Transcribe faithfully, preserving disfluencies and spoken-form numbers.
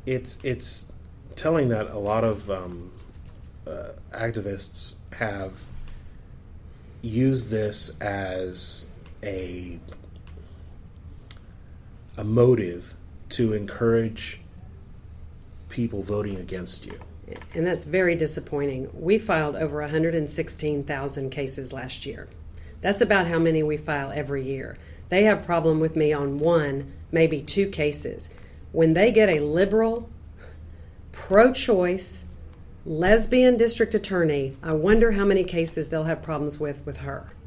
it's it's telling that a lot of um, uh, activists have used this as a a motive to encourage people voting against you. And that's very disappointing. We filed over one hundred sixteen thousand cases last year. That's about how many we file every year. They have problem with me on one, maybe two cases. When they get a liberal, pro-choice, lesbian district attorney, I wonder how many cases they'll have problems with with her.